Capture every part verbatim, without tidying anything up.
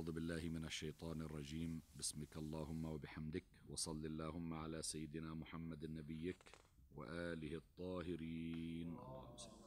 أعوذ بالله من الشيطان الرجيم. بسمك اللهم وبحمدك، وصل اللهم على سيدنا محمد نبيك وآله الطاهرين، اللهم صل.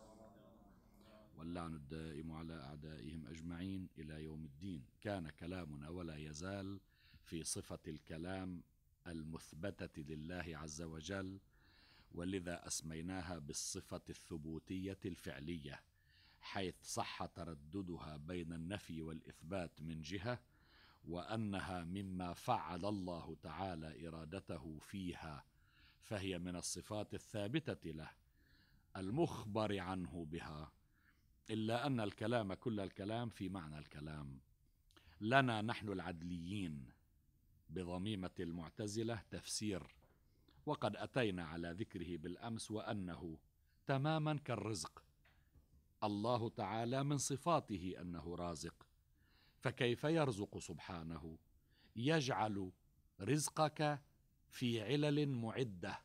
واللعن الدائم على أعدائهم أجمعين إلى يوم الدين. كان كلامنا ولا يزال في صفة الكلام المثبتة لله عز وجل، ولذا أسميناها بالصفة الثبوتية الفعلية، حيث صح ترددها بين النفي والإثبات من جهة، وأنها مما فعل الله تعالى إرادته فيها، فهي من الصفات الثابتة له المخبر عنه بها. إلا أن الكلام كل الكلام في معنى الكلام. لنا نحن العدليين بضميمة المعتزلة تفسير، وقد أتينا على ذكره بالأمس، وأنه تماما كالرزق. الله تعالى من صفاته أنه رازق، فكيف يرزق سبحانه؟ يجعل رزقك في علل معدة،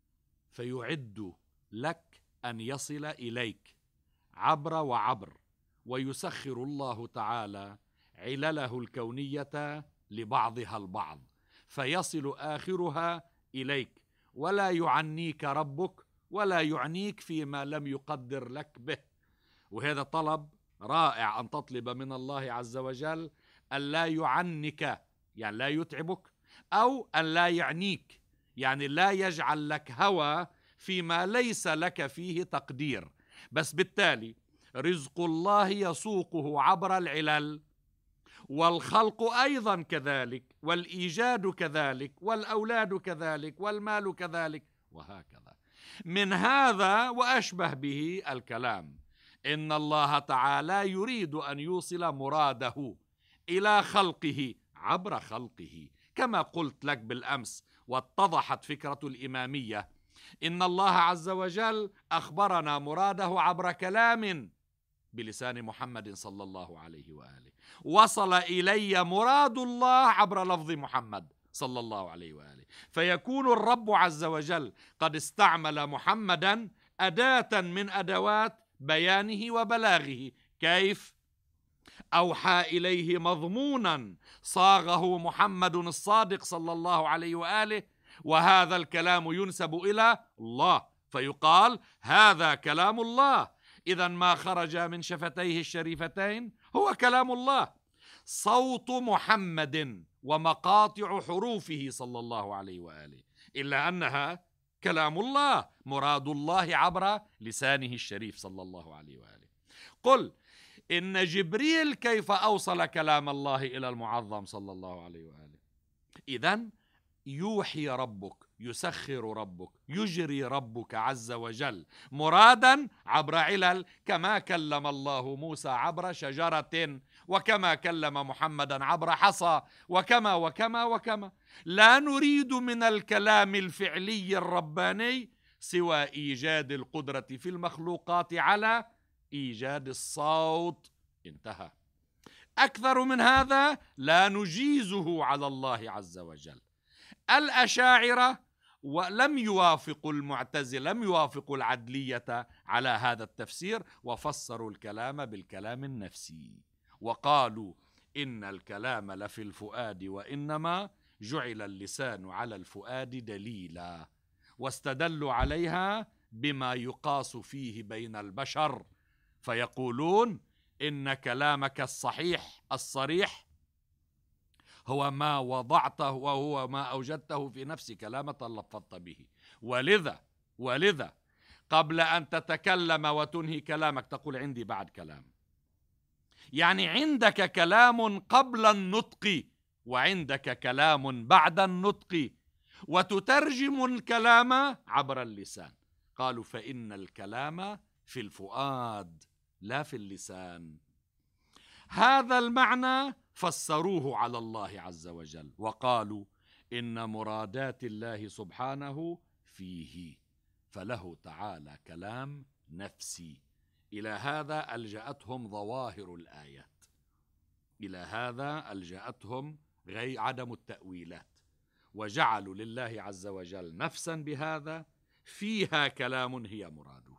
فيعد لك أن يصل إليك عبر وعبر، ويسخر الله تعالى علله الكونية لبعضها البعض، فيصل آخرها إليك، ولا يعنيك ربك ولا يعنيك فيما لم يقدر لك به. وهذا طلب رائع، أن تطلب من الله عز وجل أن لا يعنك، يعني لا يتعبك، أو أن لا يعنيك، يعني لا يجعل لك هوى فيما ليس لك فيه تقدير. بس بالتالي رزق الله يسوقه عبر العلل، والخلق أيضا كذلك، والإيجاد كذلك، والأولاد كذلك، والمال كذلك، وهكذا. من هذا وأشبه به الكلام، إن الله تعالى يريد أن يوصل مراده إلى خلقه عبر خلقه، كما قلت لك بالأمس واتضحت فكرة الإمامية. إن الله عز وجل أخبرنا مراده عبر كلام بلسان محمد صلى الله عليه وآله، وصل إلي مراد الله عبر لفظ محمد صلى الله عليه وآله، فيكون الرب عز وجل قد استعمل محمدا أداة من أدوات بيانه وبلاغه. كيف؟ أوحى إليه مضمونا صاغه محمد الصادق صلى الله عليه وآله، وهذا الكلام ينسب إلى الله، فيقال هذا كلام الله. إذن ما خرج من شفتيه الشريفتين هو كلام الله، صوت محمد ومقاطع حروفه صلى الله عليه وآله، إلا أنها كلام الله، مراد الله عبر لسانه الشريف صلى الله عليه وآله. قل إن جبريل كيف أوصل كلام الله إلى المعظم صلى الله عليه وآله. إذن يوحي ربك، يسخر ربك، يجري ربك عز وجل مرادا عبر علل، كما كلم الله موسى عبر شجرة، وكما كلم محمدا عبر حصى، وكما وكما وكما. لا نريد من الكلام الفعلي الرباني سوى إيجاد القدرة في المخلوقات على إيجاد الصوت، انتهى. أكثر من هذا لا نجيزه على الله عز وجل. الأشاعرة ولم يوافقوا المعتزلة، لم يوافقوا العدلية على هذا التفسير، وفسروا الكلام بالكلام النفسي، وقالوا إن الكلام لفي الفؤاد، وإنما جعل اللسان على الفؤاد دليلا، واستدلوا عليها بما يقاس فيه بين البشر، فيقولون إن كلامك الصحيح الصريح هو ما وضعته وهو ما أوجدته في نفسك، لا ما تلفظت به. ولذا ولذا قبل أن تتكلم وتنهي كلامك تقول عندي بعد كلام، يعني عندك كلام قبل النطق، وعندك كلام بعد النطق، وتترجم الكلام عبر اللسان. قالوا فإن الكلام في الفؤاد لا في اللسان. هذا المعنى فسروه على الله عز وجل، وقالوا إن مرادات الله سبحانه فيه، فله تعالى كلام نفسي. إلى هذا ألجأتهم ظواهر الآيات، إلى هذا ألجأتهم غير عدم التأويلات، وجعلوا لله عز وجل نفسا بهذا فيها كلام هي مراده،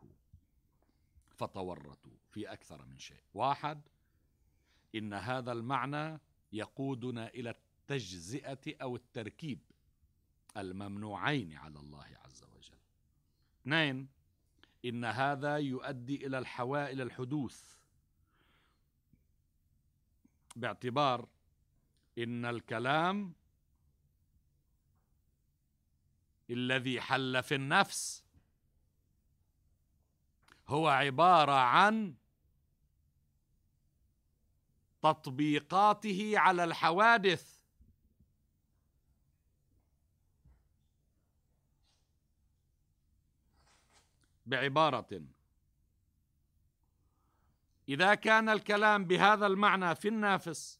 فتورطوا في أكثر من شيء. واحد، إن هذا المعنى يقودنا إلى التجزئة أو التركيب الممنوعين على الله عز وجل. اثنين، إن هذا يؤدي إلى الحواء إلى الحدوث، باعتبار إن الكلام الذي حل في النفس هو عبارة عن تطبيقاته على الحوادث. بعبارة، إذا كان الكلام بهذا المعنى في النافس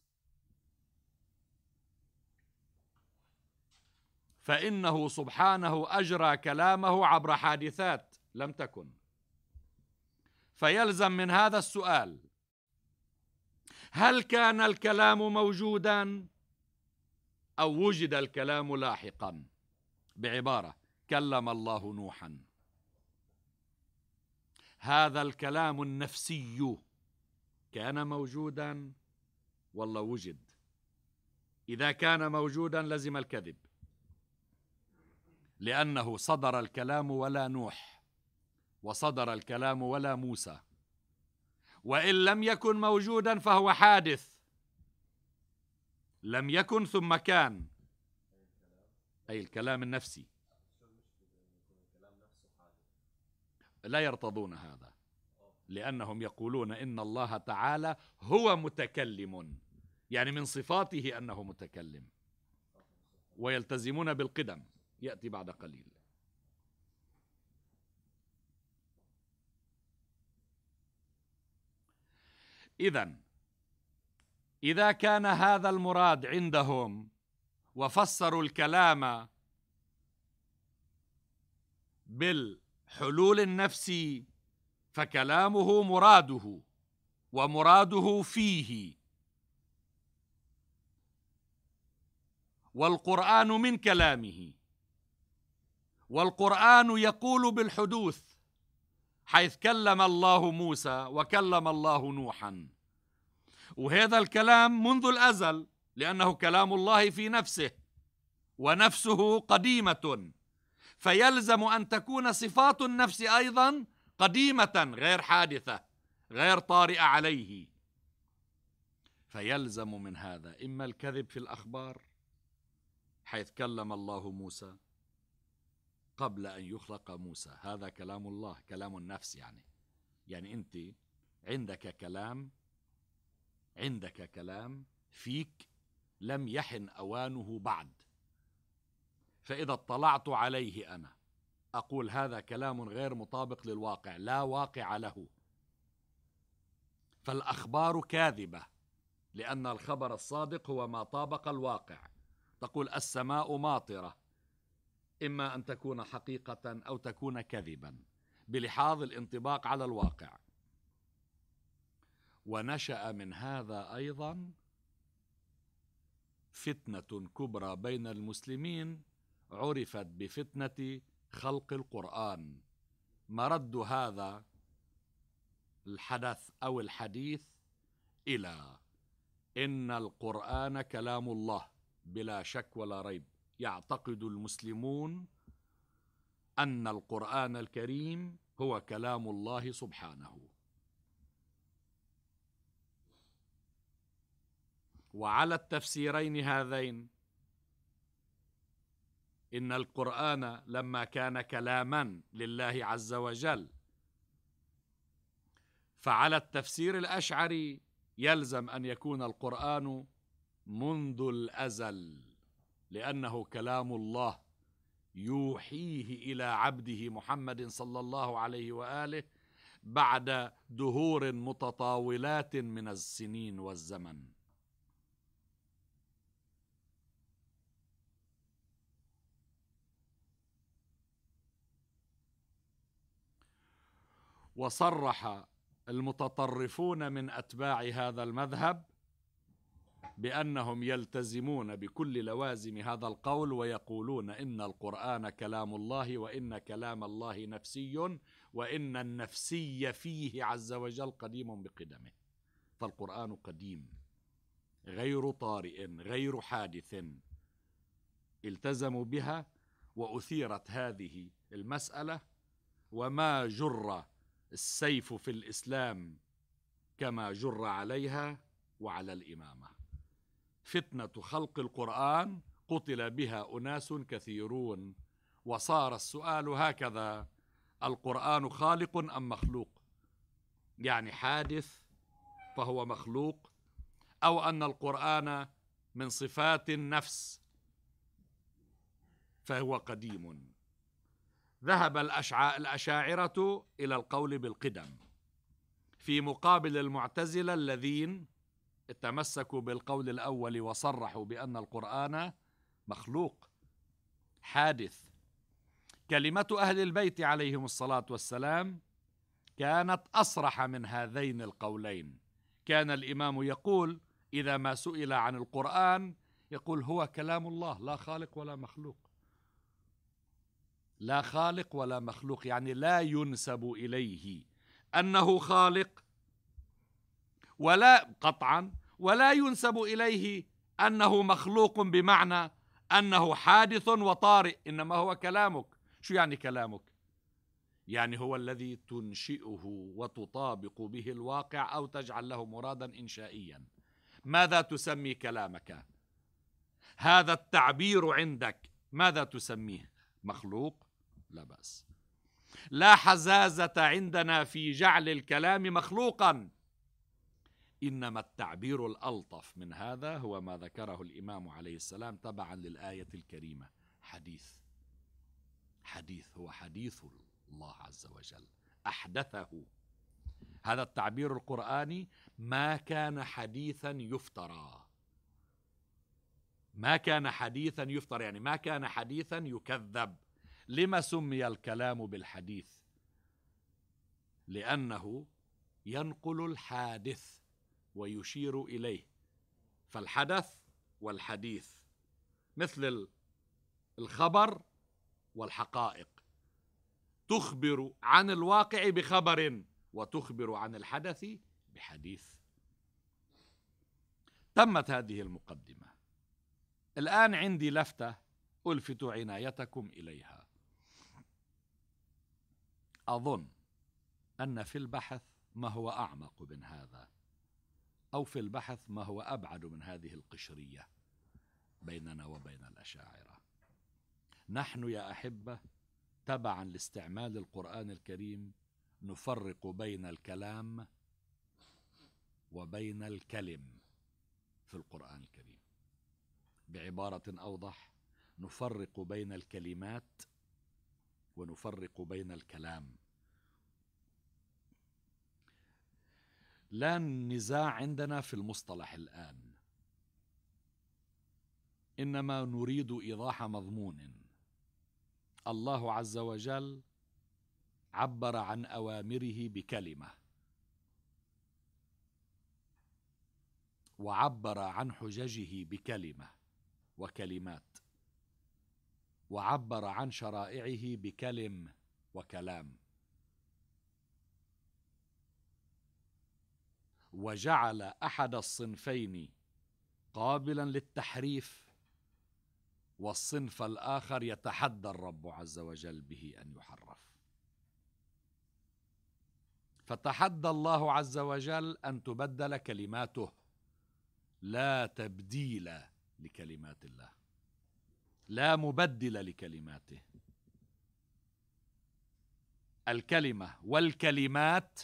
فإنه سبحانه أجرى كلامه عبر حادثات لم تكن، فيلزم من هذا السؤال: هل كان الكلام موجودا أو وجد الكلام لاحقا؟ بعبارة، كلم الله نوحا، هذا الكلام النفسي كان موجودا والله وجد؟ إذا كان موجودا لزم الكذب، لأنه صدر الكلام ولا نوح، وصدر الكلام ولا موسى. وإن لم يكن موجودا فهو حادث، لم يكن ثم كان، أي الكلام النفسي. لا يرتضون هذا، لأنهم يقولون إن الله تعالى هو متكلم، يعني من صفاته أنه متكلم، ويلتزمون بالقدم، يأتي بعد قليل. إذن إذا كان هذا المراد عندهم وفسروا الكلام بالحلول النفسي فكلامه مراده، ومراده فيه، والقرآن من كلامه، والقرآن يقول بالحدوث، حيث كلم الله موسى وكلم الله نوحا، وهذا الكلام منذ الأزل، لأنه كلام الله في نفسه، ونفسه قديمة، فيلزم أن تكون صفات النفس أيضا قديمة غير حادثة غير طارئة عليه. فيلزم من هذا إما الكذب في الأخبار، حيث كلم الله موسى قبل أن يخلق موسى، هذا كلام الله، كلام النفس. يعني يعني أنت عندك كلام عندك كلام فيك لم يحن أوانه بعد، فإذا اطلعت عليه أنا أقول هذا كلام غير مطابق للواقع، لا واقع له. فالأخبار كاذبة، لأن الخبر الصادق هو ما طابق الواقع. تقول السماء ماطرة، إما أن تكون حقيقة أو تكون كذبا بلحاظ الانطباق على الواقع. ونشأ من هذا أيضا فتنة كبرى بين المسلمين عرفت بفتنة خلق القرآن. مرد هذا الحدث أو الحديث إلى إن القرآن كلام الله بلا شك ولا ريب. يعتقد المسلمون أن القرآن الكريم هو كلام الله سبحانه، وعلى التفسيرين هذين، إن القرآن لما كان كلاما لله عز وجل، فعلى التفسير الأشعري يلزم أن يكون القرآن منذ الأزل، لأنه كلام الله يوحيه إلى عبده محمد صلى الله عليه وآله بعد دهور متطاولات من السنين والزمن. وصرح المتطرفون من أتباع هذا المذهب بأنهم يلتزمون بكل لوازم هذا القول، ويقولون إن القرآن كلام الله، وإن كلام الله نفسي، وإن النفسي فيه عز وجل قديم بقدمه. فالقرآن قديم غير طارئ غير حادث التزموا بها، وأثيرت هذه المسألة، وما جر السيف في الإسلام كما جر عليها وعلى الإمامة. فتنة خلق القرآن قتل بها أناس كثيرون، وصار السؤال هكذا: القرآن خالق أم مخلوق؟ يعني حادث فهو مخلوق، أو أن القرآن من صفات النفس فهو قديم. ذهب الأشاعرة إلى القول بالقدم، في مقابل المعتزلة الذين تمسكوا بالقول الأول وصرحوا بأن القرآن مخلوق حادث. كلمة أهل البيت عليهم الصلاة والسلام كانت أصرح من هذين القولين. كان الإمام يقول إذا ما سئل عن القرآن يقول هو كلام الله لا خالق ولا مخلوق. لا خالق ولا مخلوق يعني لا ينسب إليه أنه خالق ولا قطعا، ولا ينسب إليه أنه مخلوق بمعنى أنه حادث وطارئ، إنما هو كلامك. شو يعني كلامك؟ يعني هو الذي تنشئه وتطابق به الواقع أو تجعل له مرادا إنشائيا. ماذا تسمي كلامك؟ هذا التعبير عندك ماذا تسميه؟ مخلوق؟ لا بأس. لا حزازة عندنا في جعل الكلام مخلوقا، إنما التعبير الألطف من هذا هو ما ذكره الإمام عليه السلام تبعا للآية الكريمة: حديث. حديث هو حديث الله عز وجل أحدثه. هذا التعبير القرآني ما كان حديثا يفترى، ما كان حديثا يفترى يعني ما كان حديثا يكذب. لما سمي الكلام بالحديث؟ لأنه ينقل الحادث ويشير إليه، فالحدث والحديث مثل الخبر والحقائق، تخبر عن الواقع بخبر وتخبر عن الحدث بحديث. تمت هذه المقدمة. الآن عندي لفتة ألفت عنايتكم إليها. أظن أن في البحث ما هو أعمق من هذا، أو في البحث ما هو أبعد من هذه القشرية بيننا وبين الأشاعرة. نحن يا أحبة تبعا لاستعمال القرآن الكريم نفرق بين الكلام وبين الكلم في القرآن الكريم. بعبارة أوضح، نفرق بين الكلمات ونفرق بين الكلام. لا نزاع عندنا في المصطلح الآن، إنما نريد إيضاح مضمون. الله عز وجل عبر عن أوامره بكلمة، وعبر عن حججه بكلمة وكلمات، وعبر عن شرائعه بكلم وكلام، وجعل أحد الصنفين قابلا للتحريف والصنف الآخر يتحدى الرب عز وجل به أن يحرف. فتحدى الله عز وجل أن تبدل كلماته، لا تبديل لكلمات الله، لا مبدل لكلماته. الكلمة والكلمات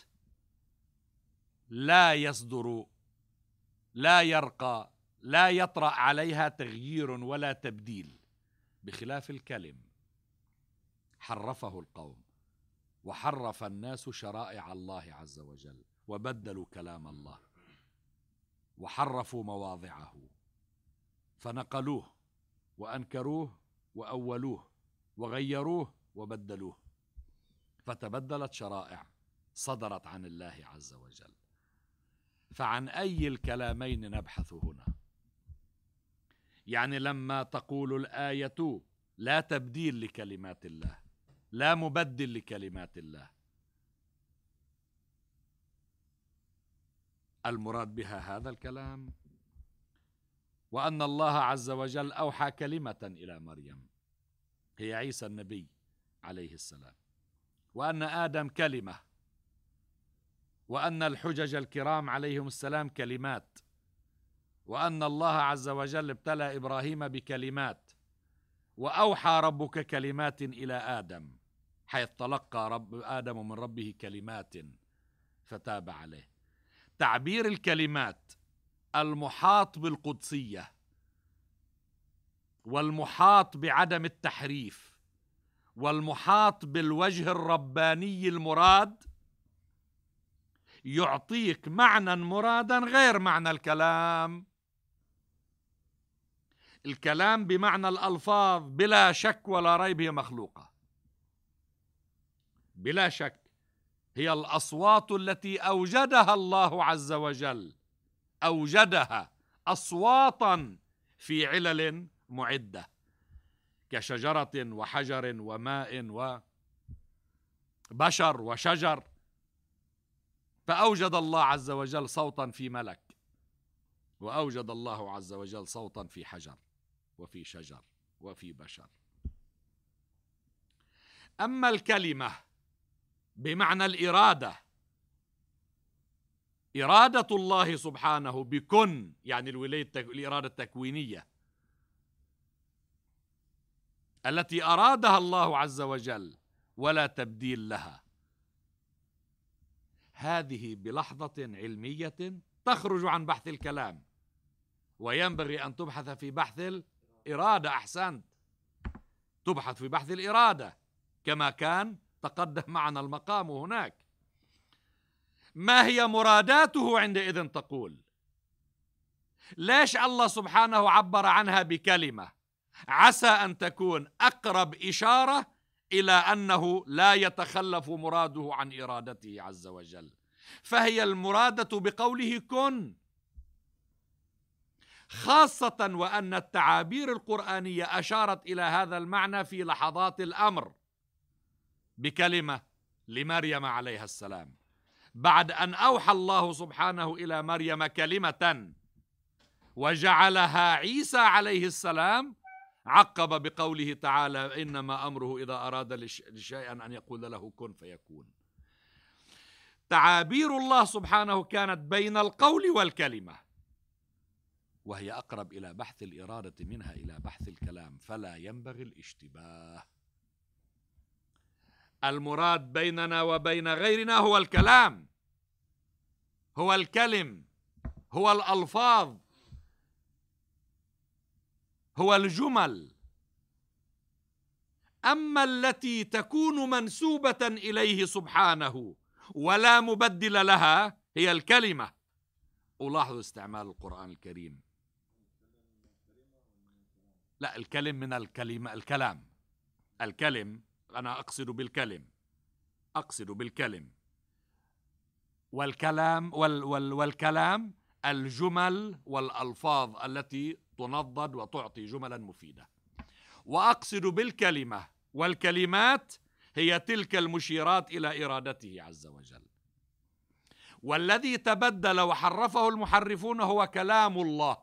لا يصدر لا يرقى لا يطرأ عليها تغيير ولا تبديل، بخلاف الكلم حرفه القوم وحرف الناس شرائع الله عز وجل وبدلوا كلام الله وحرفوا مواضعه فنقلوه وأنكروه وأولوه وغيروه وبدلوه، فتبدلت شرائع صدرت عن الله عز وجل. فعن أي الكلامين نبحث هنا؟ يعني لما تقول الآية لا تبديل لكلمات الله، لا مبدل لكلمات الله، المراد بها هذا الكلام وأن الله عز وجل أوحى كلمة إلى مريم هي عيسى النبي عليه السلام، وأن آدم كلمة، وأن الحجج الكرام عليهم السلام كلمات، وأن الله عز وجل ابتلى إبراهيم بكلمات، وأوحى ربك كلمات إلى آدم، حيث تلقى رب آدم من ربه كلمات فتاب عليه. تعبير الكلمات المحاط بالقدسية والمحاط بعدم التحريف والمحاط بالوجه الرباني المراد يعطيك معنى مرادا غير معنى الكلام. الكلام بمعنى الألفاظ بلا شك ولا ريب هي مخلوقة، بلا شك هي الأصوات التي أوجدها الله عز وجل، أوجدها أصواتا في علل معدة كشجرة وحجر وماء وبشر وشجر، فأوجد الله عز وجل صوتا في ملك، وأوجد الله عز وجل صوتا في حجر وفي شجر وفي بشر. أما الكلمة بمعنى الإرادة، إرادة الله سبحانه بكن، يعني الولاية الإرادة التكوينية التي أرادها الله عز وجل ولا تبديل لها، هذه بلحظة علمية تخرج عن بحث الكلام، وينبغي أن تبحث في بحث الإرادة. أحسنت، تبحث في بحث الإرادة كما كان تقدم معنا المقام هناك. ما هي مراداته عندئذ؟ تقول ليش الله سبحانه عبر عنها بكلمة؟ عسى أن تكون أقرب إشارة إلى أنه لا يتخلف مراده عن إرادته عز وجل، فهي المرادة بقوله كن، خاصة وأن التعابير القرآنية أشارت إلى هذا المعنى في لحظات الأمر بكلمة لمريم عليها السلام، بعد أن أوحى الله سبحانه إلى مريم كلمة وجعلها عيسى عليه السلام، عقب بقوله تعالى إنما أمره إذا أراد شيئا أن يقول له كن فيكون. تعابير الله سبحانه كانت بين القول والكلمة، وهي أقرب إلى بحث الإرادة منها إلى بحث الكلام، فلا ينبغي الاشتباه. المراد بيننا وبين غيرنا هو الكلام، هو الكلم، هو الألفاظ، هو الجمل. أما التي تكون منسوبة إليه سبحانه ولا مبدل لها هي الكلمة. ألاحظ استعمال القرآن الكريم، لا الكلم من الكلمة، الكلام، الكلم أنا أقصد بالكلم، أقصد بالكلم والكلام وال وال والكلام الجمل والألفاظ التي تنضد وتعطي جملا مفيدة، وأقصد بالكلمة والكلمات هي تلك المشيرات إلى إرادته عز وجل. والذي تبدل وحرفه المحرفون هو كلام الله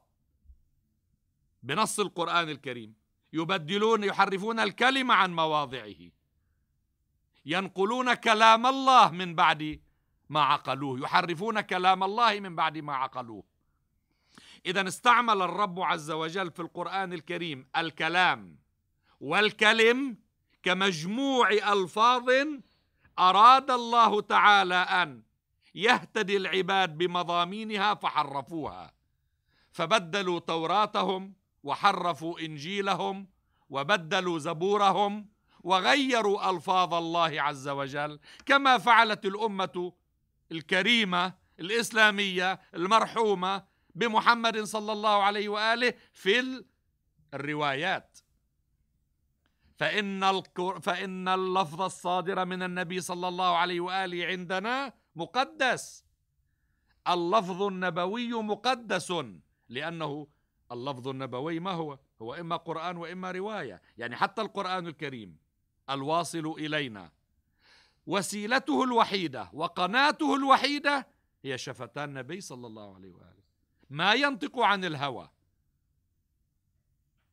بنص القرآن الكريم، يبدلون يحرفون الكلمة عن مواضعه، ينقلون كلام الله من بعد ما عقلوه، يحرفون كلام الله من بعد ما عقلوه. إذن استعمل الرب عز وجل في القرآن الكريم الكلام والكلم كمجموع ألفاظ أراد الله تعالى أن يهتدي العباد بمضامينها فحرفوها، فبدلوا توراتهم وحرفوا إنجيلهم وبدلوا زبورهم وغيروا ألفاظ الله عز وجل، كما فعلت الأمة الكريمة الإسلامية المرحومة بمحمد صلى الله عليه وآله في الروايات. فإن فإن اللفظ الصادر من النبي صلى الله عليه وآله عندنا مقدس، اللفظ النبوي مقدس، لأنه اللفظ النبوي ما هو؟ هو إما قرآن وإما رواية. يعني حتى القرآن الكريم الواصل إلينا وسيلته الوحيدة وقناته الوحيدة هي شفتان النبي صلى الله عليه وآله، ما ينطق عن الهوى،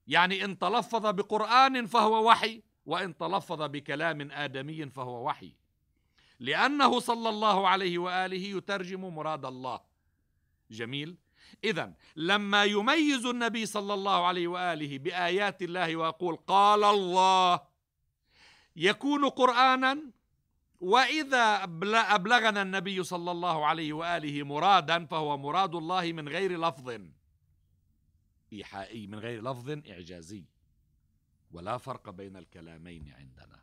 يعني إن تلفظ بقرآن فهو وحي، وإن تلفظ بكلام آدمي فهو وحي، لأنه صلى الله عليه وآله يترجم مراد الله. جميل. إذن لما يميز النبي صلى الله عليه وآله بآيات الله ويقول قال الله، يكون قرآنا. وإذا أبلغنا النبي صلى الله عليه وآله مرادا فهو مراد الله من غير لفظ إيحائي، من غير لفظ إعجازي، ولا فرق بين الكلامين عندنا.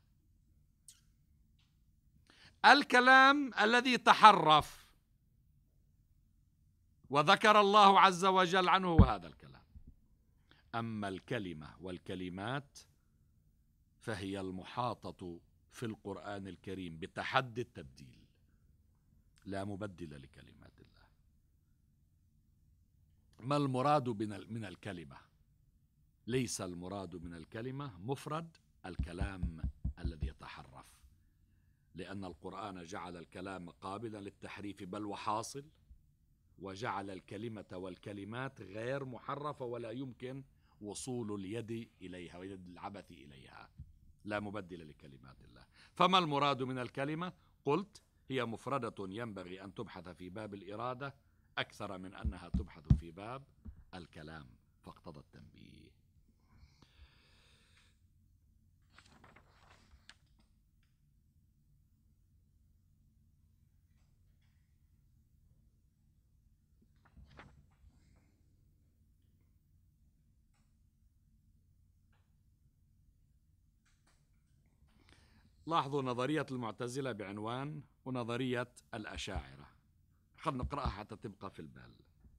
الكلام الذي تحرف وذكر الله عز وجل عنه هو هذا الكلام. أما الكلمة والكلمات فهي المحاطة في القرآن الكريم بتحدي التبديل، لا مبدل لكلمات الله. ما المراد من الكلمة؟ ليس المراد من الكلمة مفرد الكلام الذي يتحرف، لأن القرآن جعل الكلام قابلا للتحريف بل وحاصل، وجعل الكلمة والكلمات غير محرفة ولا يمكن وصول اليد إليها ويد العبث إليها، لا مبدل لكلمات الله. فما المراد من الكلمة؟ قلت هي مفردة ينبغي أن تبحث في باب الإرادة أكثر من أنها تبحث في باب الكلام، فاقتضى التنبيه. لاحظوا نظرية المعتزلة بعنوان ونظرية الأشاعرة، خلنا نقرأها حتى تبقى في البال.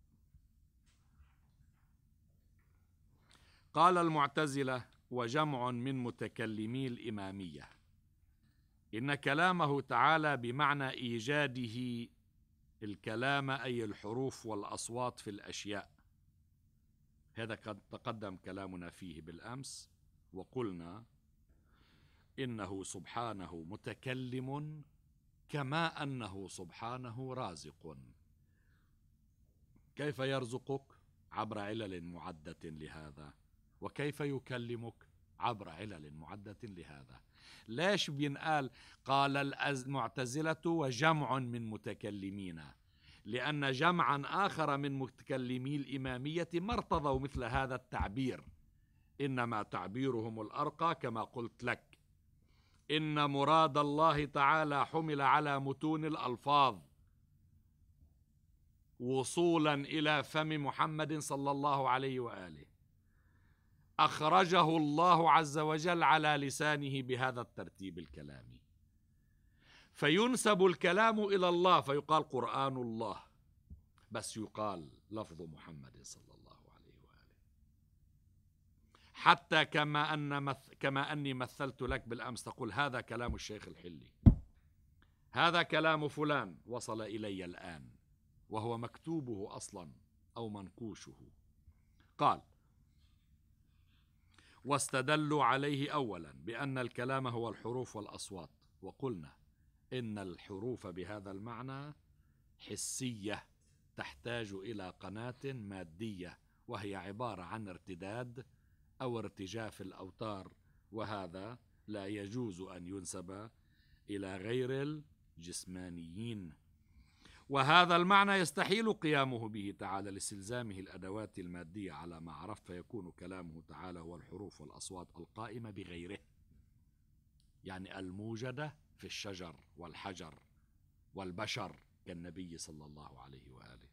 قال المعتزلة وجمع من متكلمي الإمامية إن كلامه تعالى بمعنى إيجاده الكلام أي الحروف والأصوات في الأشياء. هذا قد تقدم كلامنا فيه بالأمس، وقلنا إنه سبحانه متكلم كما أنه سبحانه رازق. كيف يرزقك؟ عبر علل معدة لهذا. وكيف يكلمك؟ عبر علل معدة لهذا. ليش بينقال قال المعتزلة وجمع من متكلمين؟ لأن جمعا آخر من متكلمي الإمامية ما ارتضوا مثل هذا التعبير، إنما تعبيرهم الأرقى كما قلت لك، إن مراد الله تعالى حمل على متون الألفاظ وصولا إلى فم محمد صلى الله عليه وآله، أخرجه الله عز وجل على لسانه بهذا الترتيب الكلامي، فينسب الكلام إلى الله فيقال قرآن الله، بس يقال لفظ محمد صلى الله عليه وآله. حتى كما أن مث... كما أني مثلت لك بالأمس، تقول هذا كلام الشيخ الحلي، هذا كلام فلان وصل إلي الآن وهو مكتوبه أصلا أو منقوشه. قال واستدلوا عليه أولا بأن الكلام هو الحروف والأصوات، وقلنا إن الحروف بهذا المعنى حسية تحتاج إلى قناة مادية، وهي عبارة عن ارتداد أو ارتجاف الأوتار، وهذا لا يجوز أن ينسب إلى غير الجسمانيين، وهذا المعنى يستحيل قيامه به تعالى لاستلزامه الأدوات المادية على ما عرف، فيكون كلامه تعالى هو الحروف والأصوات القائمة بغيره، يعني الموجدة في الشجر والحجر والبشر كالنبي صلى الله عليه وآله.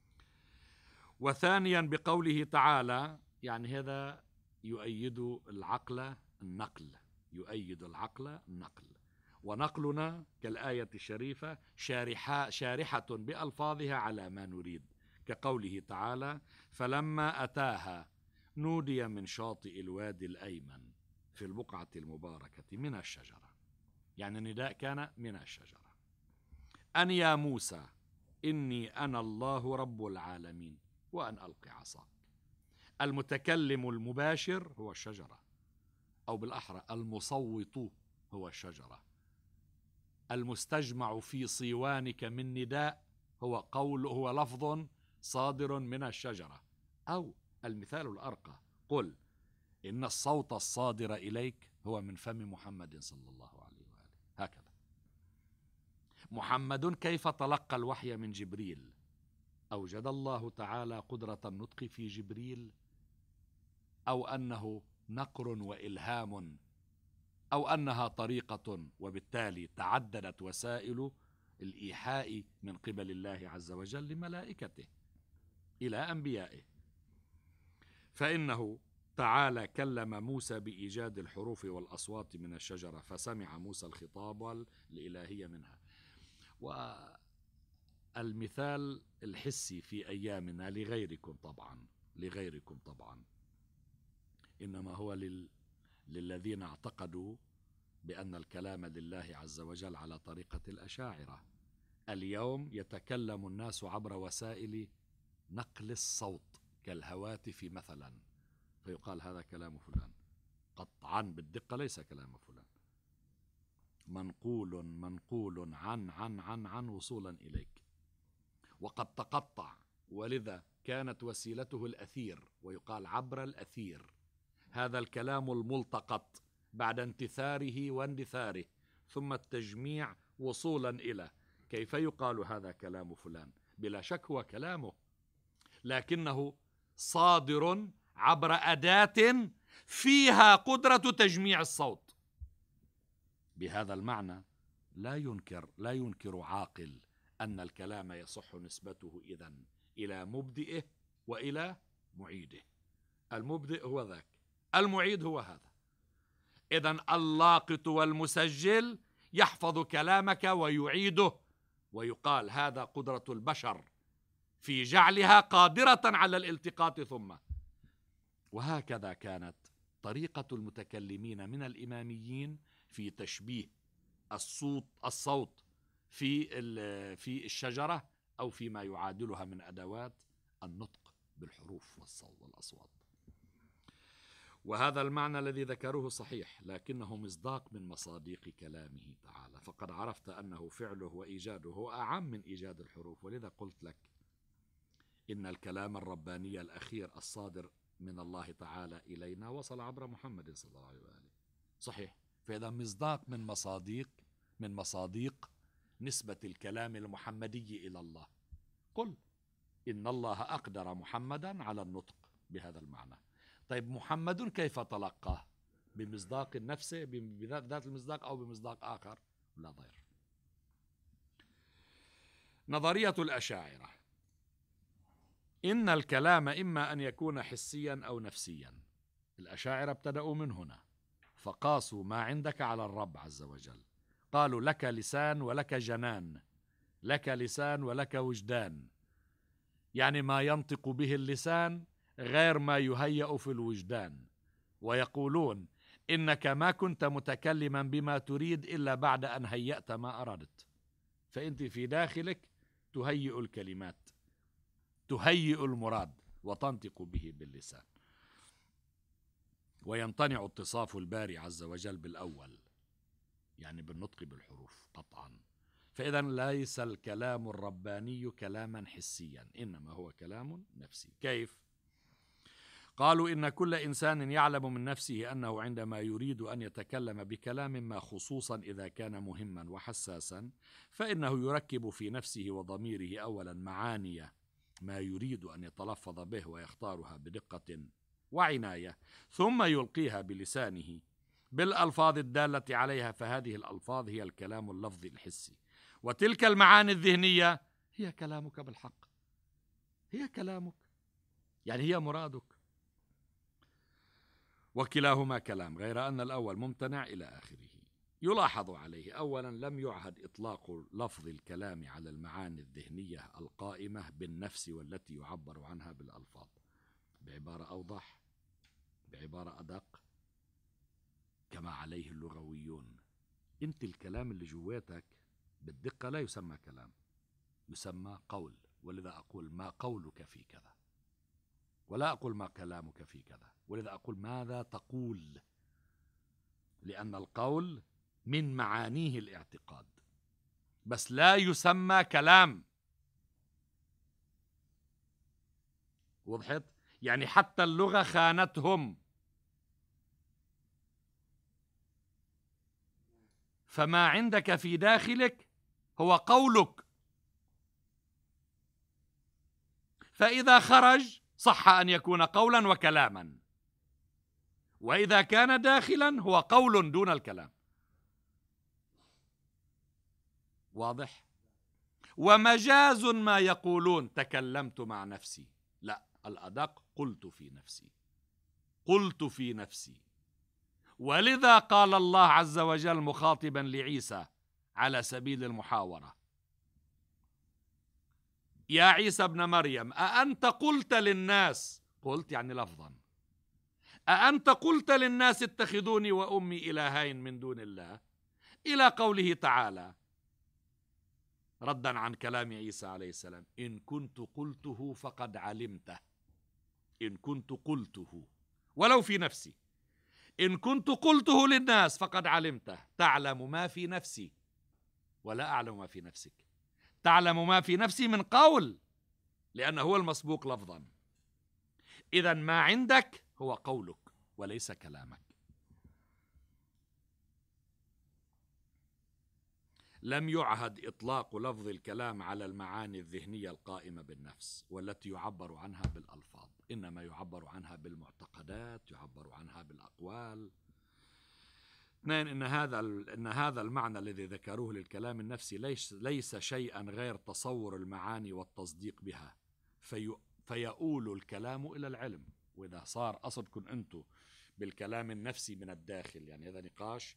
وثانيا بقوله تعالى، يعني هذا يؤيد العقل النقل، يؤيد العقل النقل، ونقلنا كالآية الشريفة شارحة, شارحة بألفاظها على ما نريد، كقوله تعالى فلما أتاها نودي من شاطئ الوادي الأيمن في البقعة المباركة من الشجرة، يعني النداء كان من الشجرة. أن يا موسى إني أنا الله رب العالمين وأن ألقي عصاك. المتكلم المباشر هو الشجرة، أو بالأحرى المصوت هو الشجرة. المستجمع في صيوانك من نداء هو قول هو لفظ صادر من الشجرة. أو المثال الأرقى، قل إن الصوت الصادر إليك هو من فم محمد صلى الله عليه وآله. هكذا محمد كيف تلقى الوحي من جبريل؟ أوجد الله تعالى قدرة النطق في جبريل، أو أنه نقر وإلهام، أو أنها طريقة وبالتالي تعددت وسائل الإيحاء من قبل الله عز وجل لملائكته إلى أنبيائه. فإنه تعالى كلم موسى بإيجاد الحروف والأصوات من الشجرة، فسمع موسى الخطاب الإلهي منها. والمثال الحسي في أيامنا لغيركم طبعا لغيركم طبعا إنما هو لل... للذين اعتقدوا بأن الكلام لله عز وجل على طريقة الأشاعرة. اليوم يتكلم الناس عبر وسائل نقل الصوت كالهواتف مثلا، فيقال هذا كلام فلان، قطعا بالدقة ليس كلام فلان، منقول منقول عن عن عن عن وصولا إليك، وقد تقطع، ولذا كانت وسيلته الأثير، ويقال عبر الأثير. هذا الكلام الملتقط بعد انتثاره واندثاره ثم التجميع وصولا إلى، كيف يقال هذا كلام فلان؟ بلا شك هو كلامه، لكنه صادر عبر أداة فيها قدرة تجميع الصوت. بهذا المعنى لا ينكر لا ينكر عاقل أن الكلام يصح نسبته إذن إلى مبدئه وإلى معيده. المبدئ هو ذاك، المعيد هو هذا. إذن اللاقط والمسجل يحفظ كلامك ويعيده، ويقال هذا قدرة البشر في جعلها قادرة على الالتقاط ثم. وهكذا كانت طريقة المتكلمين من الإماميين في تشبيه الصوت الصوت في في الشجرة أو فيما يعادلها من أدوات النطق بالحروف والصوت والأصوات. وهذا المعنى الذي ذكروه صحيح، لكنه مصداق من مصاديق كلامه تعالى، فقد عرفت أنه فعله وإيجاده أعم من إيجاد الحروف. ولذا قلت لك إن الكلام الرباني الأخير الصادر من الله تعالى إلينا وصل عبر محمد صلى الله عليه وآله. صحيح. فإذا مصداق من مصاديق من مصاديق نسبة الكلام المحمدي إلى الله. قل إن الله أقدر محمدا على النطق بهذا المعنى. طيب محمد كيف تلقاه؟ بمصداق النفس بذات المصداق أو بمصداق آخر؟ لا ضير. نظرية الأشاعرة إن الكلام إما أن يكون حسيا أو نفسيا. الأشاعرة ابتدأوا من هنا، فقاسوا ما عندك على الرب عز وجل. قالوا لك لسان ولك جنان، لك لسان ولك وجدان، يعني ما ينطق به اللسان غير ما يهيأ في الوجدان. ويقولون إنك ما كنت متكلما بما تريد إلا بعد أن هيأت ما أردت، فأنت في داخلك تهيئ الكلمات، تهيئ المراد وتنطق به باللسان. ويمتنع اتصاف الباري عز وجل بالأول، يعني بالنطق بالحروف قطعا. فإذا ليس الكلام الرباني كلاما حسيا، إنما هو كلام نفسي. كيف؟ قالوا إن كل إنسان يعلم من نفسه أنه عندما يريد أن يتكلم بكلام ما، خصوصا إذا كان مهما وحساسا، فإنه يركب في نفسه وضميره أولا معاني ما يريد أن يتلفظ به ويختارها بدقة وعناية، ثم يلقيها بلسانه بالألفاظ الدالة عليها. فهذه الألفاظ هي الكلام اللفظي الحسي، وتلك المعاني الذهنية هي كلامك بالحق، هي كلامك، يعني هي مرادك. وكلاهما كلام، غير أن الأول ممتنع إلى آخره. يلاحظ عليه أولا لم يعهد إطلاق لفظ الكلام على المعاني الذهنية القائمة بالنفس والتي يعبر عنها بالألفاظ. بعبارة أوضح، بعبارة أدق، كما عليه اللغويون، أنت الكلام اللي جواتك بالدقة لا يسمى كلام، يسمى قول. ولذا أقول ما قولك في كذا، ولا أقول ما كلامك في كذا. ولذا أقول ماذا تقول، لأن القول من معانيه الاعتقاد، بس لا يسمى كلام. وضحت؟ يعني حتى اللغة خانتهم، فما عندك في داخلك هو قولك، فإذا خرج صح أن يكون قولا وكلاما، وإذا كان داخلا هو قول دون الكلام. واضح؟ ومجاز ما يقولون تكلمت مع نفسي، لا، الأدق قلت في نفسي، قلت في نفسي. ولذا قال الله عز وجل مخاطبا لعيسى على سبيل المحاورة: يا عيسى ابن مريم أأنت قلت للناس، قلت يعني لفظا، أأنت قلت للناس اتخذوني وأمي إلهين من دون الله، إلى قوله تعالى ردا عن كلام عيسى عليه السلام: إن كنت قلته فقد علمته، إن كنت قلته ولو في نفسي، إن كنت قلته للناس فقد علمته، تعلم ما في نفسي ولا أعلم ما في نفسك. تعلم ما في نفسي من قول، لأنه هو المسبوق لفظا. إذن ما عندك هو قولك وليس كلامك. لم يعهد إطلاق لفظ الكلام على المعاني الذهنية القائمة بالنفس والتي يعبر عنها بالألفاظ، إنما يعبر عنها بالمعتقدات، يعبر عنها بالأقوال. اثنين، إن هذا إن هذا المعنى الذي ذكروه للكلام النفسي ليس ليس شيئا غير تصور المعاني والتصديق بها، في فيؤول الكلام إلى العلم. وإذا صار قصدكم أنتم بالكلام النفسي من الداخل، يعني هذا نقاش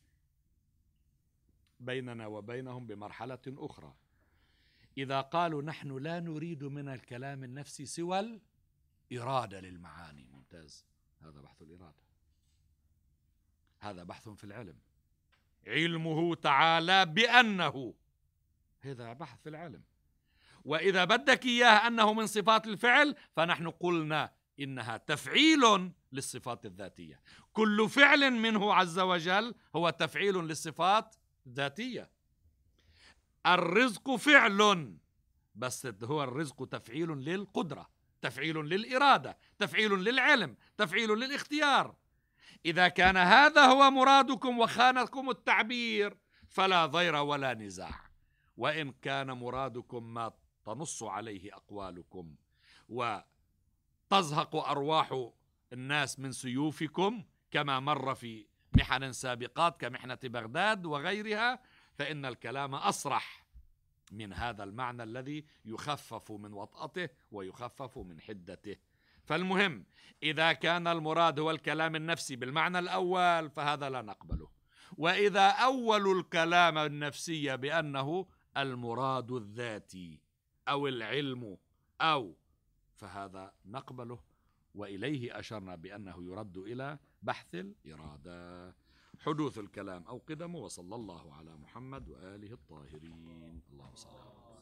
بيننا وبينهم بمرحلة أخرى. إذا قالوا نحن لا نريد من الكلام النفسي سوى الإرادة للمعاني، ممتاز، هذا بحث الإرادة، هذا بحث في العلم. علمه تعالى بأنه، هذا بحث في العلم. وإذا بدك إياه أنه من صفات الفعل، فنحن قلنا إنها تفعيل للصفات الذاتية. كل فعل منه عز وجل هو تفعيل للصفات الذاتية. الرزق فعل، بس هو الرزق تفعيل للقدرة، تفعيل للإرادة، تفعيل للعلم، تفعيل للاختيار. إذا كان هذا هو مرادكم وخانكم التعبير فلا ضير ولا نزاع. وإن كان مرادكم ما تنص عليه أقوالكم وتزهق أرواح الناس من سيوفكم كما مر في محن سابقات كمحنة بغداد وغيرها، فإن الكلام أصرح من هذا المعنى الذي يخفف من وطأته ويخفف من حدته. فالمهم، إذا كان المراد هو الكلام النفسي بالمعنى الأول فهذا لا نقبله، وإذا أول الكلام النفسي بأنه المراد الذاتي أو العلم أو، فهذا نقبله، وإليه أشرنا بأنه يرد إلى بحث الإرادة. حدوث الكلام أو قدمه. وصلى الله على محمد وآله الطاهرين. اللهم صل على محمد.